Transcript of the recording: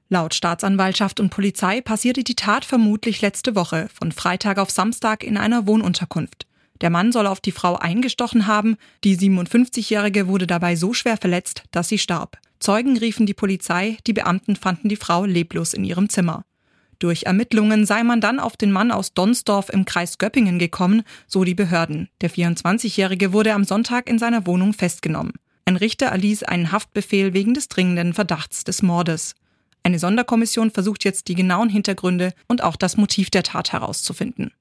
Laut Staatsanwaltschaft und Polizei passierte die Tat vermutlich letzte Woche, von Freitag auf Samstag in einer Wohnunterkunft. Der Mann soll auf die Frau eingestochen haben, die 57-Jährige wurde dabei so schwer verletzt, dass sie starb. Zeugen riefen die Polizei, die Beamten fanden die Frau leblos in ihrem Zimmer. Durch Ermittlungen sei man dann auf den Mann aus Donsdorf im Kreis Göppingen gekommen, so die Behörden. Der 24-Jährige wurde am Sonntag in seiner Wohnung festgenommen. Ein Richter erließ einen Haftbefehl wegen des dringenden Verdachts des Mordes. Eine Sonderkommission versucht jetzt die genauen Hintergründe und auch das Motiv der Tat herauszufinden.